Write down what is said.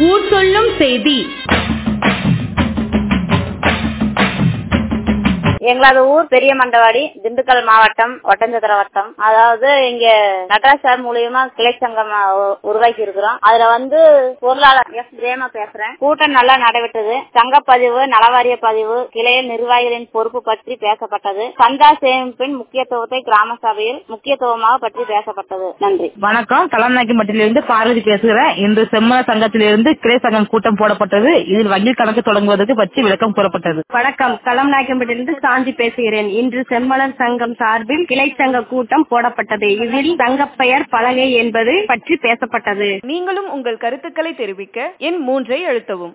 ஊர் சொல்லும் செய்தி. எங்களது ஊர் பெரிய மண்டவாடி, திண்டுக்கல் மாவட்டம், ஒட்டஞ்சத்திர வட்டம். அதாவது இங்க நடராஜ் சார் மூலியமா கிளை சங்கம் உருவாக்கி இருக்கிறோம். அதுல பொருளாளர் எஸ் பிரேமா பேசுறேன். கூட்டம் நல்லா நடைபெற்றது. சங்கப்பதிவு, நலவாரிய பதிவு, கிளைய நிர்வாகிகளின் பொறுப்பு பற்றி பேசப்பட்டது. சந்தா சேமிப்பின் முக்கியத்துவத்தை கிராம சபையில் முக்கியத்துவமாக பற்றி பேசப்பட்டது. நன்றி. வணக்கம். கலம்நாயக்கம்பட்டியிலிருந்து பார்வதி பேசுகிறேன். இன்று செம்மல சங்கத்திலிருந்து கிளை சங்கம் கூட்டம் போடப்பட்டது. இதில் வங்கி கணக்கு தொடங்குவதற்கு பற்றி விளக்கம் கூறப்பட்டது. வணக்கம். கலம்நாயக்கம்பட்டியிலிருந்து சாந்தி பேசுகிறேன். இன்று செம்மலர் சங்கம் சார்பில் கிளை சங்க கூட்டம் போடப்பட்டது. இதில் சங்க பெயர் பலகை என்பது பற்றி பேசப்பட்டது. நீங்களும் உங்கள் கருத்துக்களை தெரிவிக்க எண் 3 அழுத்தவும்.